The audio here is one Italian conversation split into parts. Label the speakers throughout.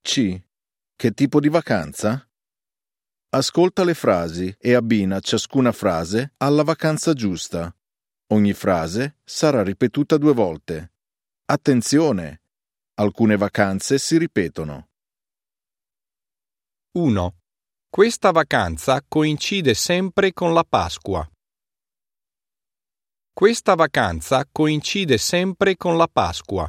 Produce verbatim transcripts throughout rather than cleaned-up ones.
Speaker 1: C. Che tipo di vacanza? Ascolta le frasi e abbina ciascuna frase alla vacanza giusta. Ogni frase sarà ripetuta due volte. Attenzione! Alcune vacanze si ripetono.
Speaker 2: uno. Questa vacanza coincide sempre con la Pasqua. Questa vacanza coincide sempre con la Pasqua.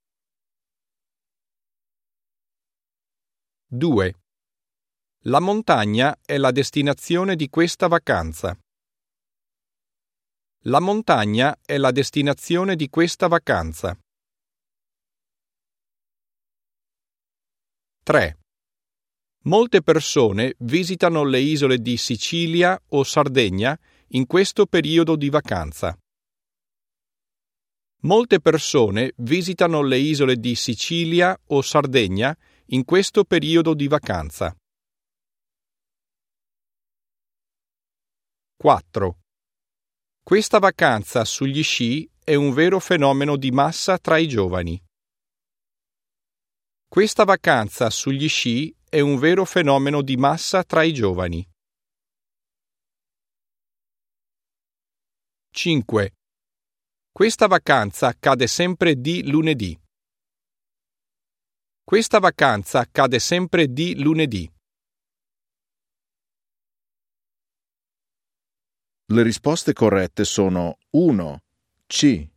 Speaker 2: due. La montagna è la destinazione di questa vacanza. La montagna è la destinazione di questa vacanza. tre. Molte persone visitano le isole di Sicilia o Sardegna in questo periodo di vacanza. Molte persone visitano le isole di Sicilia o Sardegna in questo periodo di vacanza. quattro. Questa vacanza sugli sci è un vero fenomeno di massa tra i giovani. Questa vacanza sugli sci è un vero fenomeno di massa tra i giovani. cinque. Questa vacanza cade sempre di lunedì. Questa vacanza cade sempre di lunedì.
Speaker 1: Le risposte corrette sono uno. C.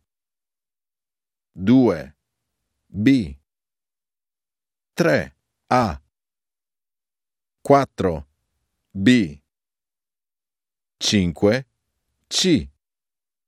Speaker 1: due. B. tre. A. quattro. B. cinque. C.